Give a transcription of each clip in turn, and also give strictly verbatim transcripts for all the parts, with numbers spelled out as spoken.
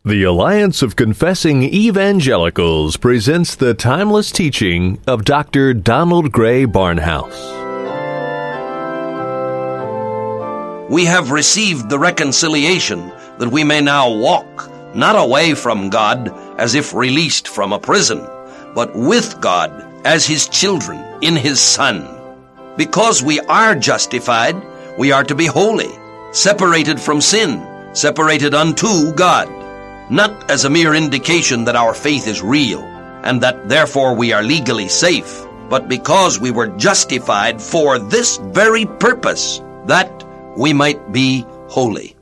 The Alliance of Confessing Evangelicals presents the timeless teaching of Doctor Donald Grey Barnhouse. We have received the reconciliation that we may now walk, not away from God as if released from a prison, but with God as His children in His Son. Because we are justified, we are to be holy, separated from sin, separated unto God. Not as a mere indication that our faith is real, and that therefore we are legally safe, but because we were justified for this very purpose, that we might be holy.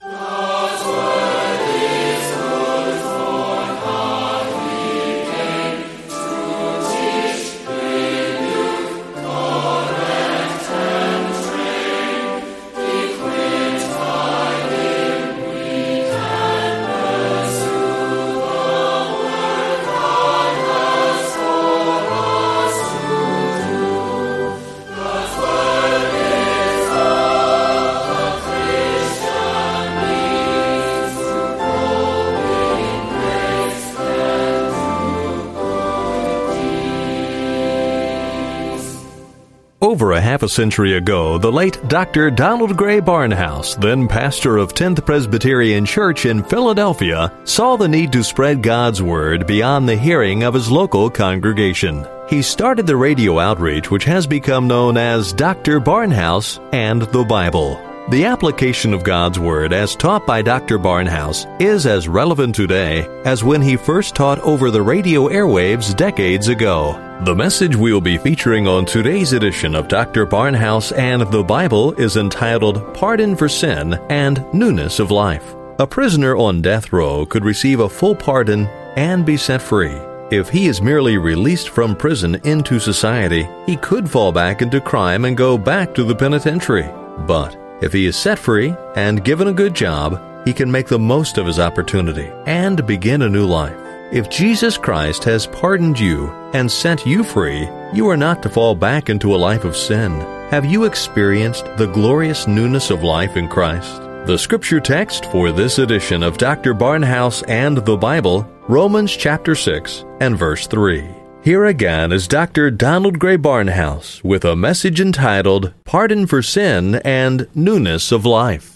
Over a half a century ago, the late Doctor Donald Grey Barnhouse, then pastor of tenth Presbyterian Church in Philadelphia, saw the need to spread God's Word beyond the hearing of his local congregation. He started the radio outreach which has become known as Doctor Barnhouse and the Bible. The application of God's Word as taught by Doctor Barnhouse is as relevant today as when he first taught over the radio airwaves decades ago. The message we'll be featuring on today's edition of Doctor Barnhouse and the Bible is entitled Pardon for Sin and Newness of Life. A prisoner on death row could receive a full pardon and be set free. If he is merely released from prison into society, he could fall back into crime and go back to the penitentiary. But if he is set free and given a good job, he can make the most of his opportunity and begin a new life. If Jesus Christ has pardoned you and set you free, you are not to fall back into a life of sin. Have you experienced the glorious newness of life in Christ? The scripture text for this edition of Doctor Barnhouse and the Bible, Romans chapter six and verse three. Here again is Doctor Donald Grey Barnhouse with a message entitled Pardon for Sin and Newness of Life.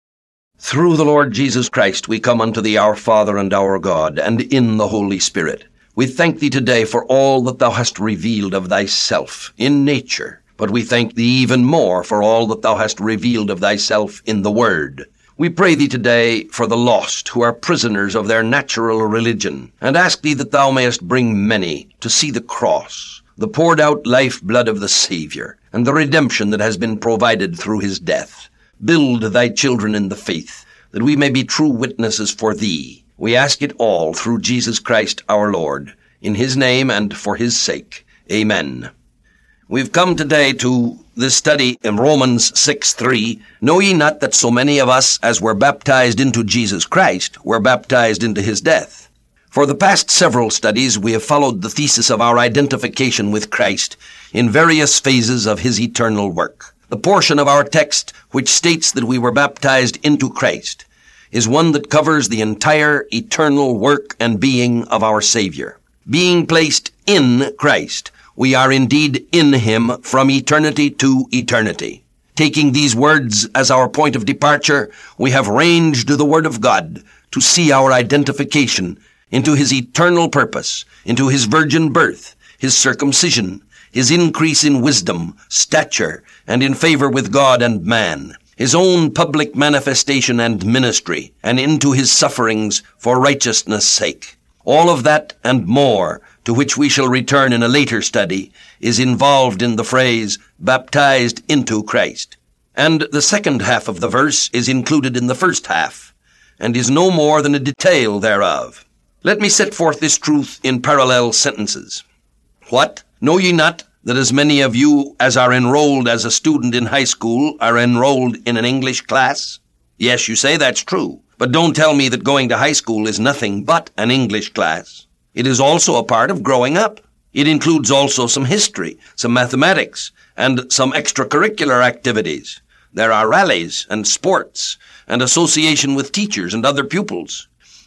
Through the Lord Jesus Christ we come unto thee, our Father and our God, and in the Holy Spirit. We thank thee today for all that thou hast revealed of thyself in nature, but we thank thee even more for all that thou hast revealed of thyself in the Word. We pray thee today for the lost who are prisoners of their natural religion, and ask thee that thou mayest bring many to see the cross, the poured out life blood of the Savior, and the redemption that has been provided through his death. Build thy children in the faith, that we may be true witnesses for thee. We ask it all through Jesus Christ our Lord, in his name and for his sake. Amen. We've come today to this study in Romans six three. Know ye not that so many of us as were baptized into Jesus Christ were baptized into his death? For the past several studies we have followed the thesis of our identification with Christ in various phases of his eternal work. The portion of our text which states that we were baptized into Christ is one that covers the entire eternal work and being of our Savior. Being placed in Christ, we are indeed in him from eternity to eternity. Taking these words as our point of departure, we have ranged the Word of God to see our identification into his eternal purpose, into his virgin birth, his circumcision, his increase in wisdom, stature, and in favor with God and man, his own public manifestation and ministry, and into his sufferings for righteousness' sake. All of that and more, to which we shall return in a later study, is involved in the phrase, baptized into Christ. And the second half of the verse is included in the first half, and is no more than a detail thereof. Let me set forth this truth in parallel sentences. What? Know ye not that as many of you as are enrolled as a student in high school are enrolled in an English class? Yes, you say that's true, but don't tell me that going to high school is nothing but an English class. It is also a part of growing up. It includes also some history, some mathematics, and some extracurricular activities. There are rallies and sports and association with teachers and other pupils.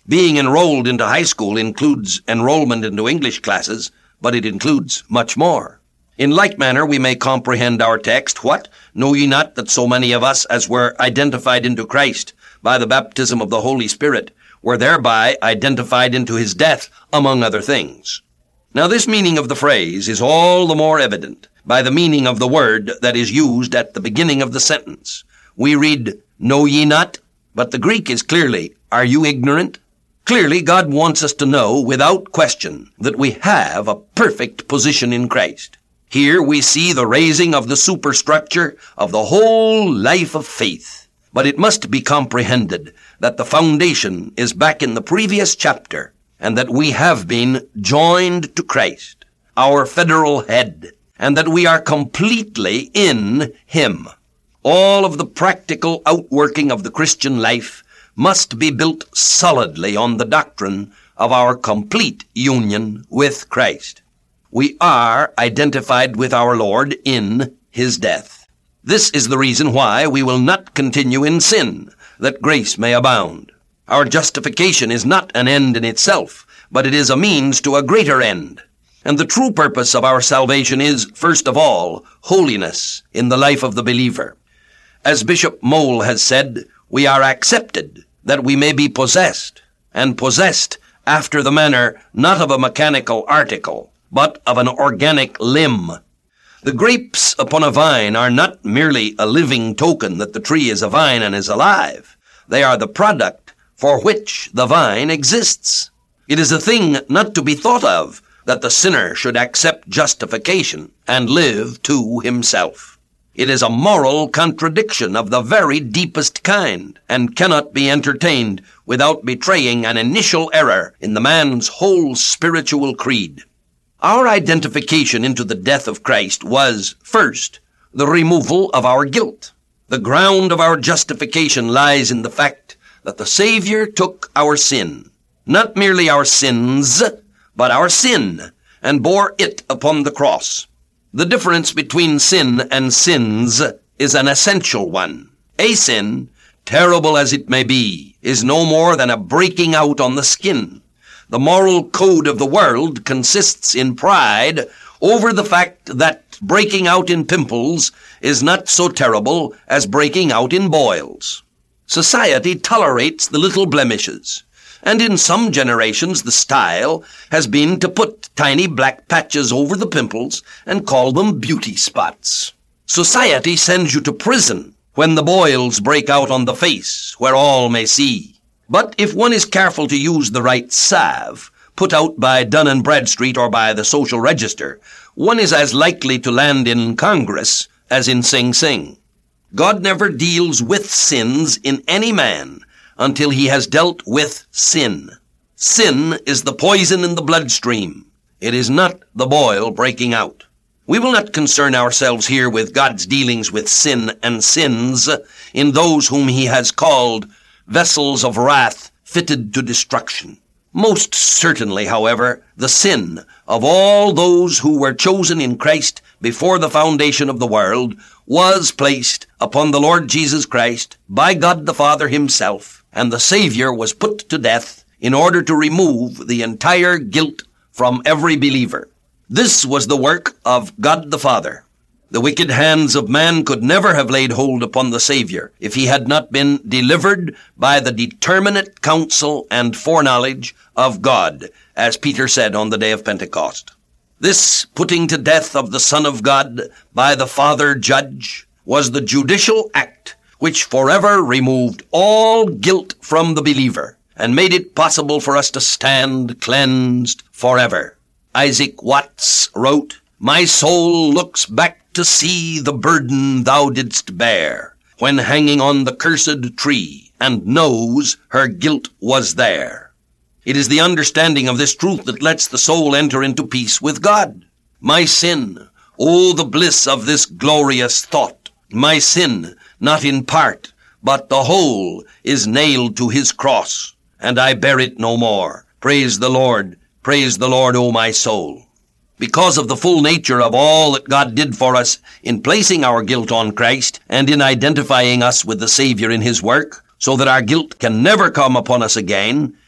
Being enrolled into high school includes enrollment into English classes, but it includes much more. In like manner we may comprehend our text, What? Know ye not that so many of us as were identified into Christ by the baptism of the Holy Spirit were thereby identified into his death, among other things? Now this meaning of the phrase is all the more evident by the meaning of the word that is used at the beginning of the sentence. We read, Know ye not? But the Greek is clearly, Are you ignorant? Clearly, God wants us to know without question that we have a perfect position in Christ. Here we see the raising of the superstructure of the whole life of faith. But it must be comprehended that the foundation is back in the previous chapter, and that we have been joined to Christ, our federal head, and that we are completely in him. All of the practical outworking of the Christian life must be built solidly on the doctrine of our complete union with Christ. We are identified with our Lord in his death. This is the reason why we will not continue in sin, that grace may abound. Our justification is not an end in itself, but it is a means to a greater end. And the true purpose of our salvation is, first of all, holiness in the life of the believer. As Bishop Moule has said, we are accepted that we may be possessed, and possessed after the manner not of a mechanical article, but of an organic limb. The grapes upon a vine are not merely a living token that the tree is a vine and is alive. They are the product for which the vine exists. It is a thing not to be thought of that the sinner should accept justification and live to himself. It is a moral contradiction of the very deepest kind, and cannot be entertained without betraying an initial error in the man's whole spiritual creed. Our identification into the death of Christ was, first, the removal of our guilt. The ground of our justification lies in the fact that the Savior took our sin, not merely our sins, but our sin, and bore it upon the cross. The difference between sin and sins is an essential one. A sin, terrible as it may be, is no more than a breaking out on the skin. The moral code of the world consists in pride over the fact that breaking out in pimples is not so terrible as breaking out in boils. Society tolerates the little blemishes, and in some generations the style has been to put tiny black patches over the pimples and call them beauty spots. Society sends you to prison when the boils break out on the face where all may see. But if one is careful to use the right salve, put out by Dun and Bradstreet or by the Social Register, one is as likely to land in Congress as in Sing Sing. God never deals with sins in any man until he has dealt with sin. Sin is the poison in the bloodstream. It is not the boil breaking out. We will not concern ourselves here with God's dealings with sin and sins in those whom he has called vessels of wrath fitted to destruction. Most certainly, however, the sin of all those who were chosen in Christ before the foundation of the world was placed upon the Lord Jesus Christ by God the Father himself, and the Savior was put to death in order to remove the entire guilt from every believer. This was the work of God the Father. The wicked hands of man could never have laid hold upon the Savior if he had not been delivered by the determinate counsel and foreknowledge of God, as Peter said on the day of Pentecost. This putting to death of the Son of God by the Father Judge was the judicial act which forever removed all guilt from the believer and made it possible for us to stand cleansed forever. Isaac Watts wrote, "My soul looks back to see the burden thou didst bear when hanging on the cursed tree, and knows her guilt was there." It is the understanding of this truth that lets the soul enter into peace with God. My sin, oh, the bliss of this glorious thought! My sin, not in part, but the whole, is nailed to his cross, and I bear it no more. Praise the Lord, praise the Lord, O my soul. Because of the full nature of all that God did for us in placing our guilt on Christ and in identifying us with the Savior in his work, so that our guilt can never come upon us again,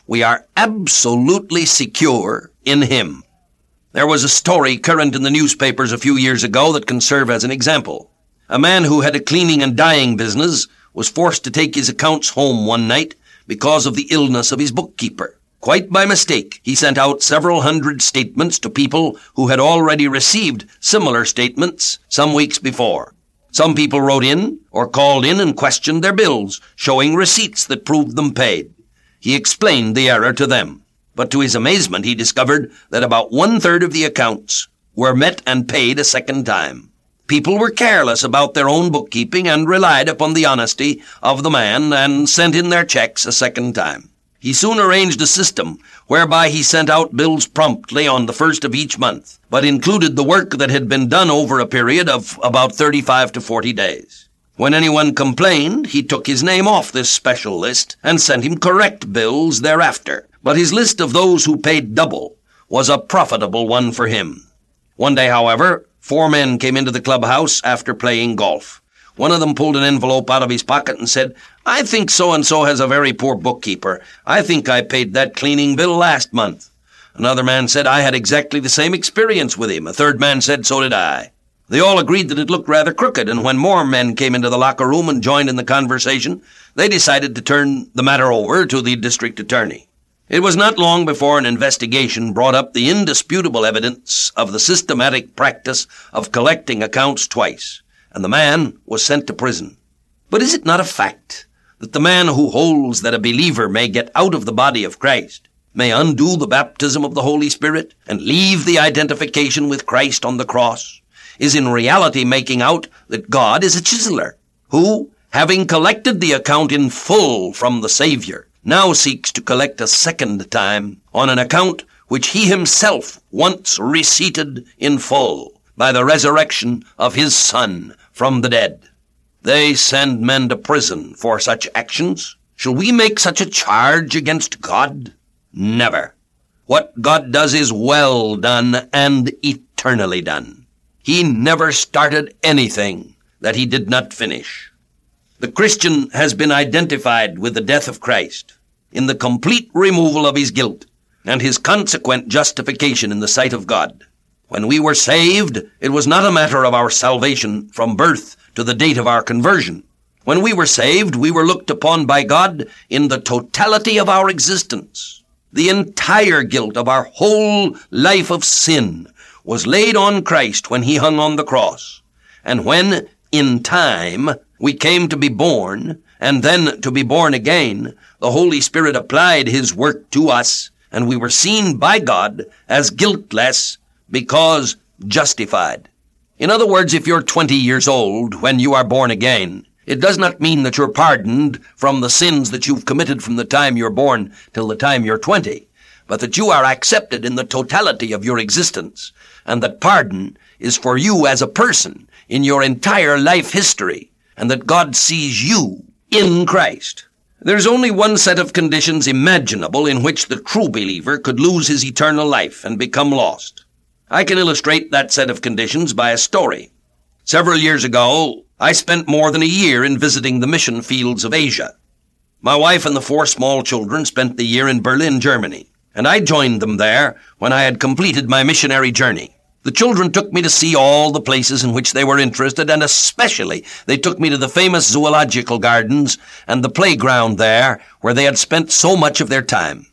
We are absolutely secure in him. There was a story current in the newspapers a few years ago that can serve as an example. A man who had a cleaning and dyeing business was forced to take his accounts home one night because of the illness of his bookkeeper. Quite by mistake, he sent out several hundred statements to people who had already received similar statements some weeks before. Some people wrote in or called in and questioned their bills, showing receipts that proved them paid. He explained the error to them, but to his amazement he discovered that about one-third of the accounts were met and paid a second time. People were careless about their own bookkeeping and relied upon the honesty of the man and sent in their checks a second time. He soon arranged a system whereby he sent out bills promptly on the first of each month, but included the work that had been done over a period of about thirty-five to forty days. When anyone complained, he took his name off this special list and sent him correct bills thereafter. But his list of those who paid double was a profitable one for him. One day, however, four men came into the clubhouse after playing golf. One of them pulled an envelope out of his pocket and said, "I think so-and-so has a very poor bookkeeper. I think I paid that cleaning bill last month." Another man said, "I had exactly the same experience with him." A third man said, "So did I." They all agreed that it looked rather crooked, and when more men came into the locker room and joined in the conversation, they decided to turn the matter over to the district attorney. It was not long before an investigation brought up the indisputable evidence of the systematic practice of collecting accounts twice, and the man was sent to prison. But is it not a fact that the man who holds that a believer may get out of the body of Christ, may undo the baptism of the Holy Spirit, and leave the identification with Christ on the cross, is in reality making out that God is a chiseler, who, having collected the account in full from the Savior, now seeks to collect a second time on an account which he himself once receipted in full by the resurrection of his Son from the dead. They send men to prison for such actions. Shall we make such a charge against God? Never. What God does is well done and eternally done. He never started anything that he did not finish. The Christian has been identified with the death of Christ in the complete removal of his guilt and his consequent justification in the sight of God. When we were saved, it was not a matter of our salvation from birth to the date of our conversion. When we were saved, we were looked upon by God in the totality of our existence. The entire guilt of our whole life of sin was laid on Christ when he hung on the cross. And when, in time, we came to be born, and then to be born again, the Holy Spirit applied his work to us, and we were seen by God as guiltless because justified. In other words, if you're twenty years old when you are born again, it does not mean that you're pardoned from the sins that you've committed from the time you're born till the time you're twenty, but that you are accepted in the totality of your existence, and that pardon is for you as a person in your entire life history, and that God sees you in Christ. There's only one set of conditions imaginable in which the true believer could lose his eternal life and become lost. I can illustrate that set of conditions by a story. Several years ago, I spent more than a year in visiting the mission fields of Asia. My wife and the four small children spent the year in Berlin, Germany, and I joined them there when I had completed my missionary journey. The children took me to see all the places in which they were interested, and especially they took me to the famous zoological gardens and the playground there where they had spent so much of their time.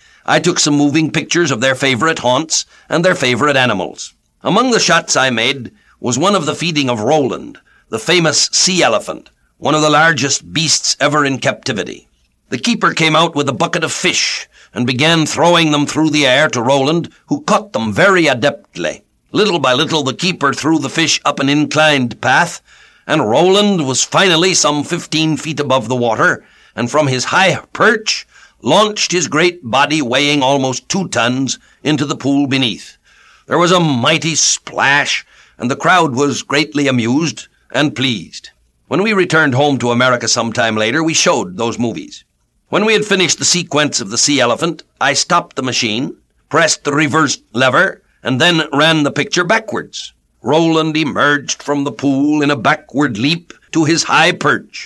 I took some moving pictures of their favorite haunts and their favorite animals. Among the shots I made was one of the feeding of Roland, the famous sea elephant, one of the largest beasts ever in captivity. The keeper came out with a bucket of fish and began throwing them through the air to Roland, who caught them very adeptly. Little by little, the keeper threw the fish up an inclined path, and Roland was finally some fifteen feet above the water, and from his high perch launched his great body, weighing almost two tons, into the pool beneath. There was a mighty splash, and the crowd was greatly amused and pleased. When we returned home to America some time later, we showed those movies. When we had finished the sequence of the sea elephant, I stopped the machine, pressed the reverse lever, and then ran the picture backwards. Roland emerged from the pool in a backward leap to his high perch,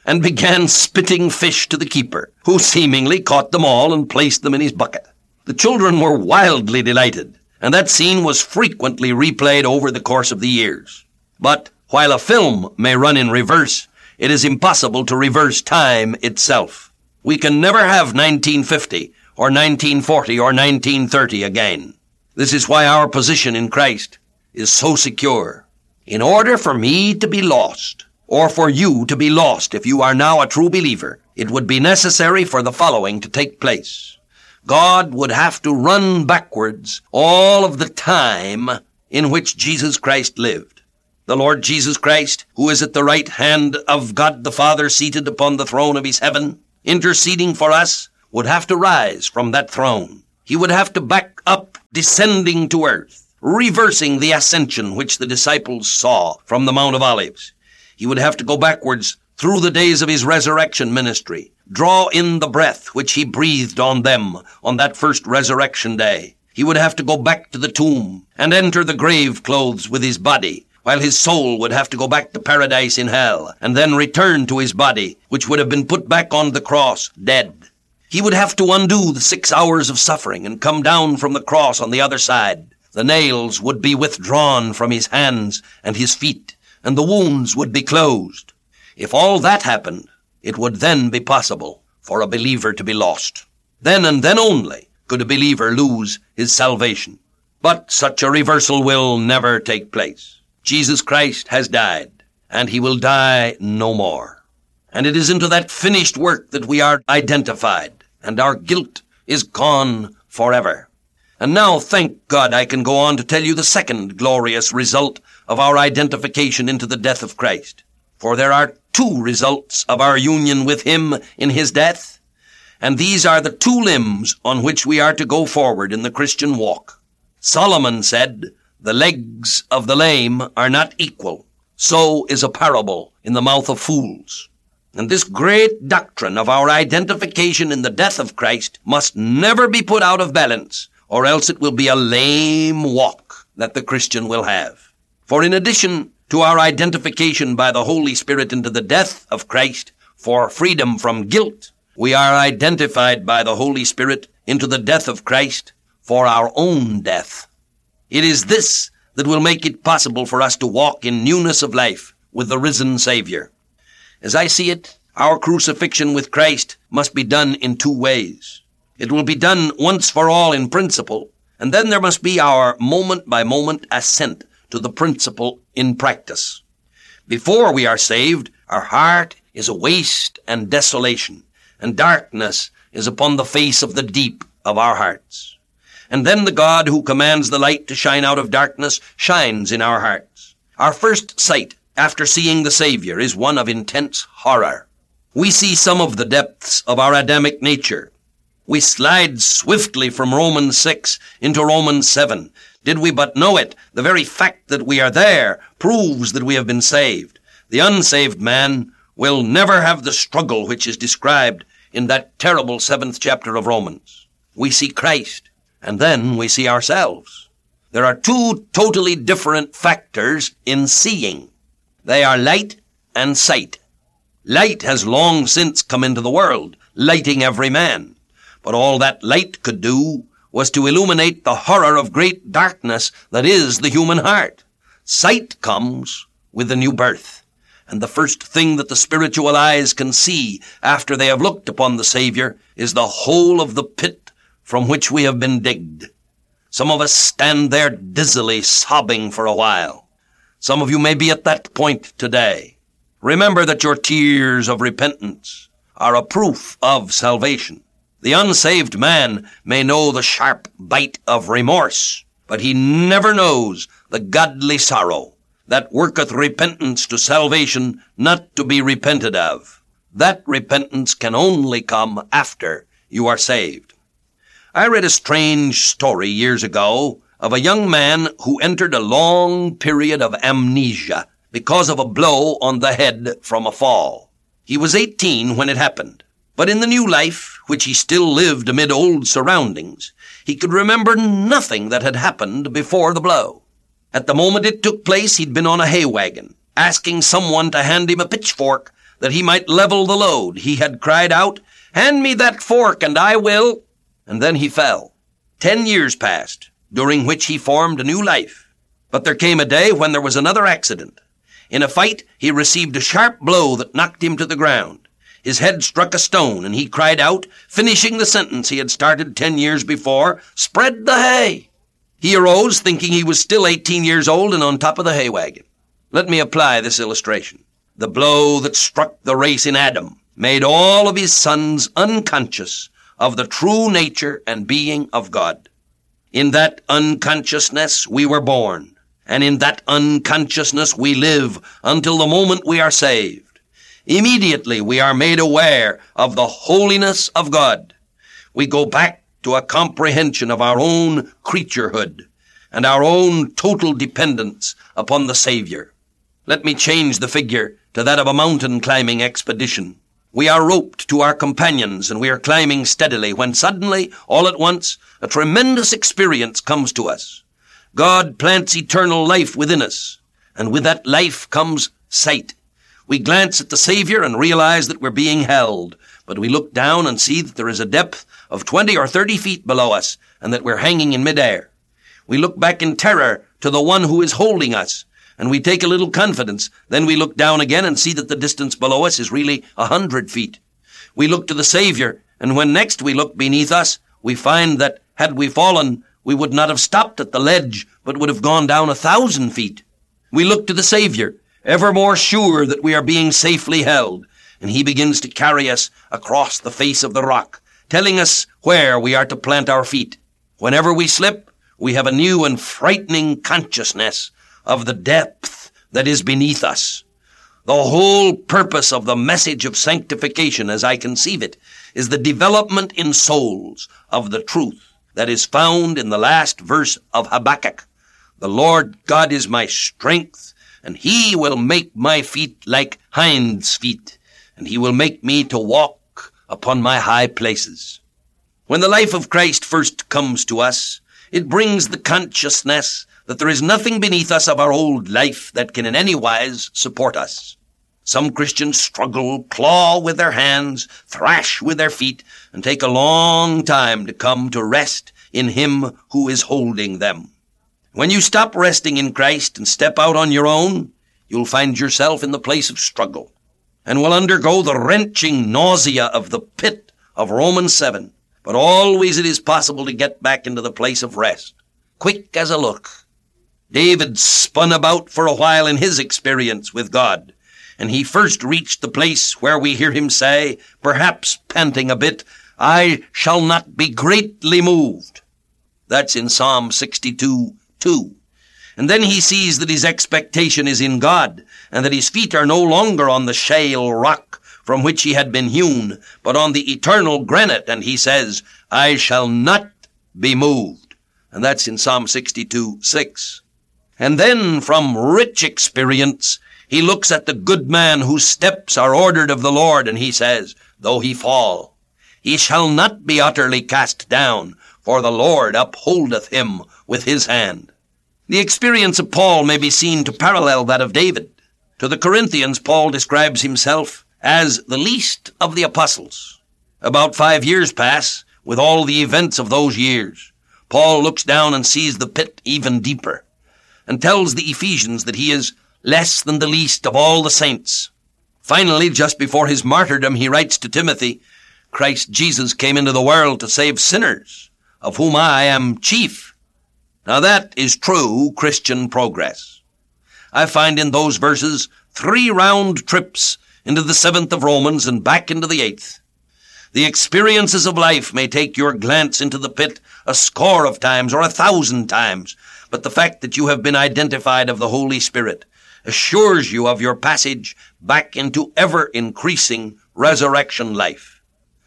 and began spitting fish to the keeper, who seemingly caught them all and placed them in his bucket. The children were wildly delighted, and that scene was frequently replayed over the course of the years. But while a film may run in reverse, it is impossible to reverse time itself. We can never have nineteen fifty or nineteen forty or nineteen thirty again. This is why our position in Christ is so secure. In order for me to be lost, or for you to be lost if you are now a true believer, it would be necessary for the following to take place. God would have to run backwards all of the time in which Jesus Christ lived. The Lord Jesus Christ, who is at the right hand of God the Father, seated upon the throne of his heaven, interceding for us, would have to rise from that throne. He would have to back up, descending to earth, reversing the ascension which the disciples saw from the Mount of Olives. He would have to go backwards through the days of his resurrection ministry, draw in the breath which he breathed on them on that first resurrection day. He would have to go back to the tomb and enter the grave clothes with his body, while his soul would have to go back to paradise in hell, and then return to his body, which would have been put back on the cross, dead. He would have to undo the six hours of suffering and come down from the cross on the other side. The nails would be withdrawn from his hands and his feet, and the wounds would be closed. If all that happened, it would then be possible for a believer to be lost. Then and then only could a believer lose his salvation. But such a reversal will never take place. Jesus Christ has died, and he will die no more. And it is into that finished work that we are identified, and our guilt is gone forever. And now, thank God, I can go on to tell you the second glorious result of our identification into the death of Christ. For there are two results of our union with him in his death, and these are the two limbs on which we are to go forward in the Christian walk. Solomon said, "The legs of the lame are not equal. So is a parable in the mouth of fools." And this great doctrine of our identification in the death of Christ must never be put out of balance, or else it will be a lame walk that the Christian will have. For in addition to our identification by the Holy Spirit into the death of Christ for freedom from guilt, we are identified by the Holy Spirit into the death of Christ for our own death. It is this that will make it possible for us to walk in newness of life with the risen Savior. As I see it, our crucifixion with Christ must be done in two ways. It will be done once for all in principle, and then there must be our moment-by-moment assent to the principle in practice. Before we are saved, our heart is a waste and desolation, and darkness is upon the face of the deep of our hearts. And then the God who commands the light to shine out of darkness shines in our hearts. Our first sight after seeing the Savior is one of intense horror. We see some of the depths of our Adamic nature. We slide swiftly from Romans six into Romans seven. Did we but know it, the very fact that we are there proves that we have been saved. The unsaved man will never have the struggle which is described in that terrible seventh chapter of Romans. We see Christ, and then we see ourselves. There are two totally different factors in seeing. They are light and sight. Light has long since come into the world, lighting every man. But all that light could do was to illuminate the horror of great darkness that is the human heart. Sight comes with the new birth, and the first thing that the spiritual eyes can see after they have looked upon the Savior is the whole of the pit from which we have been digged. Some of us stand there dizzily sobbing for a while. Some of you may be at that point today. Remember that your tears of repentance are a proof of salvation. The unsaved man may know the sharp bite of remorse, but he never knows the godly sorrow that worketh repentance to salvation not to be repented of. That repentance can only come after you are saved. I read a strange story years ago of a young man who entered a long period of amnesia because of a blow on the head from a fall. He was eighteen when it happened, but in the new life, which he still lived amid old surroundings, he could remember nothing that had happened before the blow. At the moment it took place, he'd been on a hay wagon, asking someone to hand him a pitchfork that he might level the load, he had cried out, "Hand me that fork, and I will." And then he fell. Ten years passed, during which he formed a new life. But there came a day when there was another accident. In a fight, he received a sharp blow that knocked him to the ground. His head struck a stone, and he cried out, finishing the sentence he had started ten years before, "Spread the hay." He arose, thinking he was still eighteen years old and on top of the hay wagon. Let me apply this illustration. The blow that struck the race in Adam made all of his sons unconscious of the true nature and being of God. In that unconsciousness we were born, and in that unconsciousness we live until the moment we are saved. Immediately we are made aware of the holiness of God. We go back to a comprehension of our own creaturehood and our own total dependence upon the Savior. Let me change the figure to that of a mountain climbing expedition. We are roped to our companions and we are climbing steadily when suddenly, all at once, a tremendous experience comes to us. God plants eternal life within us, and with that life comes sight. We glance at the Savior and realize that we're being held, but we look down and see that there is a depth of twenty or thirty feet below us and that we're hanging in midair. We look back in terror to the one who is holding us, and we take a little confidence. Then we look down again and see that the distance below us is really a hundred feet. We look to the Savior, and when next we look beneath us, we find that had we fallen, we would not have stopped at the ledge, but would have gone down a thousand feet. We look to the Savior, ever more sure that we are being safely held, and he begins to carry us across the face of the rock, telling us where we are to plant our feet. Whenever we slip, we have a new and frightening consciousness of the depth that is beneath us. The whole purpose of the message of sanctification, as I conceive it, is the development in souls of the truth that is found in the last verse of Habakkuk. The Lord God is my strength, and he will make my feet like hinds' feet, and he will make me to walk upon my high places. When the life of Christ first comes to us, it brings the consciousness that there is nothing beneath us of our old life that can in any wise support us. Some Christians struggle, claw with their hands, thrash with their feet, and take a long time to come to rest in him who is holding them. When you stop resting in Christ and step out on your own, you'll find yourself in the place of struggle and will undergo the wrenching nausea of the pit of Romans seven. But always it is possible to get back into the place of rest, quick as a look. David spun about for a while in his experience with God, and he first reached the place where we hear him say, perhaps panting a bit, "I shall not be greatly moved." That's in Psalm sixty-two two. And then he sees that his expectation is in God, and that his feet are no longer on the shale rock from which he had been hewn, but on the eternal granite, and he says, "I shall not be moved." And that's in Psalm sixty-two six. And then from rich experience, he looks at the good man whose steps are ordered of the Lord, and he says, though he fall, he shall not be utterly cast down, for the Lord upholdeth him with his hand. The experience of Paul may be seen to parallel that of David. To the Corinthians, Paul describes himself as the least of the apostles. About five years pass with all the events of those years. Paul looks down and sees the pit even deeper, and tells the Ephesians that he is less than the least of all the saints. Finally, just before his martyrdom, he writes to Timothy, "Christ Jesus came into the world to save sinners, of whom I am chief." Now that is true Christian progress. I find in those verses three round trips into the seventh of Romans and back into the eighth. The experiences of life may take your glance into the pit a score of times or a thousand times, but the fact that you have been identified of the Holy Spirit assures you of your passage back into ever-increasing resurrection life.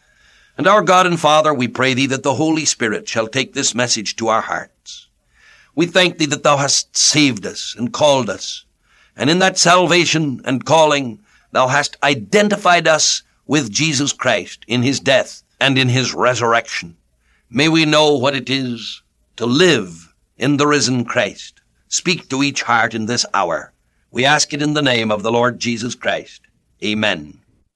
And our God and Father, we pray thee that the Holy Spirit shall take this message to our hearts. We thank thee that thou hast saved us and called us, and in that salvation and calling thou hast identified us with Jesus Christ in his death and in his resurrection. May we know what it is to live in the risen Christ. Speak to each heart in this hour. We ask it in the name of the Lord Jesus Christ. Amen.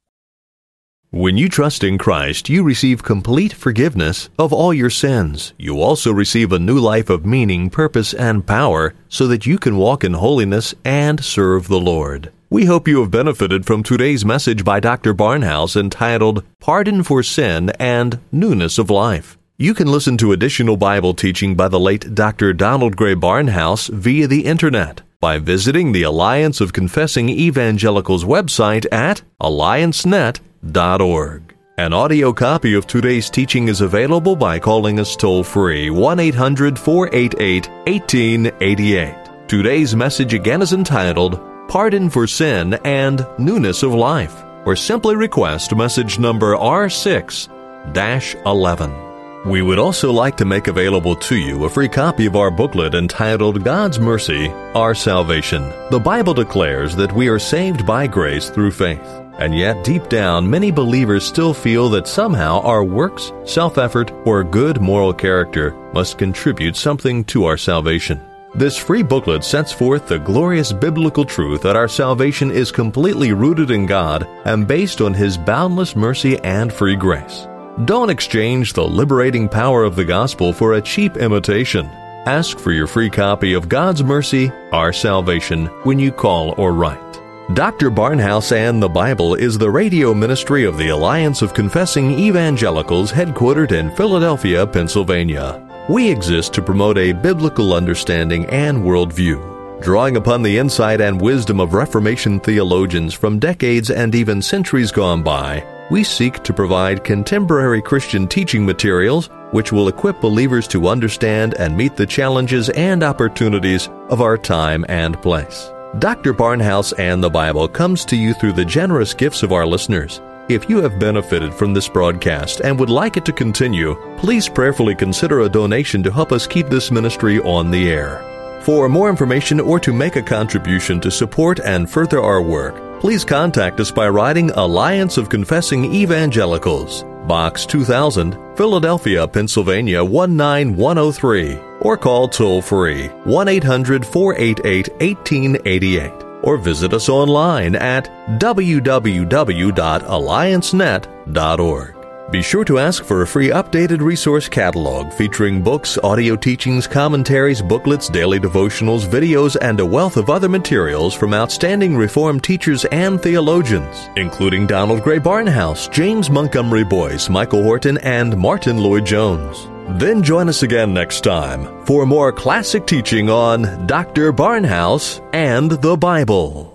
When you trust in Christ, you receive complete forgiveness of all your sins. You also receive a new life of meaning, purpose, and power so that you can walk in holiness and serve the Lord. We hope you have benefited from today's message by Doctor Barnhouse entitled Pardon for Sin and Newness of Life. You can listen to additional Bible teaching by the late Doctor Donald Gray Barnhouse via the Internet by visiting the Alliance of Confessing Evangelicals website at alliance net dot org. An audio copy of today's teaching is available by calling us toll-free one eight hundred four eight eight one eight eight eight. Today's message again is entitled Pardon for Sin and Newness of Life, or simply request message number R six dash eleven. We would also like to make available to you a free copy of our booklet entitled God's Mercy, Our Salvation. The Bible declares that we are saved by grace through faith. And yet, deep down, many believers still feel that somehow our works, self-effort, or good moral character must contribute something to our salvation. This free booklet sets forth the glorious biblical truth that our salvation is completely rooted in God and based on His boundless mercy and free grace. Don't exchange the liberating power of the gospel for a cheap imitation. Ask for your free copy of God's Mercy, Our Salvation when you call or write. Doctor Barnhouse and the Bible is the radio ministry of the Alliance of Confessing Evangelicals headquartered in Philadelphia, Pennsylvania. We exist to promote a biblical understanding and worldview. Drawing upon the insight and wisdom of Reformation theologians from decades and even centuries gone by, we seek to provide contemporary Christian teaching materials which will equip believers to understand and meet the challenges and opportunities of our time and place. Doctor Barnhouse and the Bible comes to you through the generous gifts of our listeners. If you have benefited from this broadcast and would like it to continue, please prayerfully consider a donation to help us keep this ministry on the air. For more information or to make a contribution to support and further our work, please contact us by writing Alliance of Confessing Evangelicals, Box two thousand, Philadelphia, Pennsylvania one nine one oh three, or call toll-free one eight hundred four eight eight one eight eight eight, or visit us online at w w w dot alliance net dot org. Be sure to ask for a free updated resource catalog featuring books, audio teachings, commentaries, booklets, daily devotionals, videos, and a wealth of other materials from outstanding Reformed teachers and theologians, including Donald Gray Barnhouse, James Montgomery Boyce, Michael Horton, and Martin Lloyd-Jones. Then join us again next time for more classic teaching on Doctor Barnhouse and the Bible.